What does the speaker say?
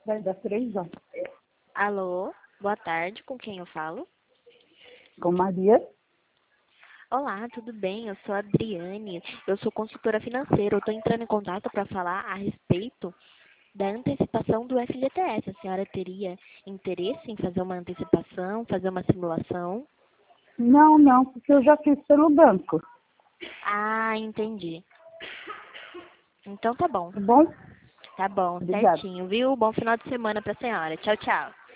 Vai dar 3 horas. Alô, boa tarde, com quem eu falo? Com Maria? Olá, tudo bem? Eu sou a Adriane, eu sou consultora financeira. Eu estou entrando em contato para falar a respeito da antecipação do FGTS. A senhora teria interesse em fazer uma antecipação, fazer uma simulação? Não, porque eu já fiz pelo banco. Ah, entendi. Então tá bom. Tá bom? Tá bom, Obrigada. certinho, viu? Bom final de semana para a senhora. Tchau, tchau.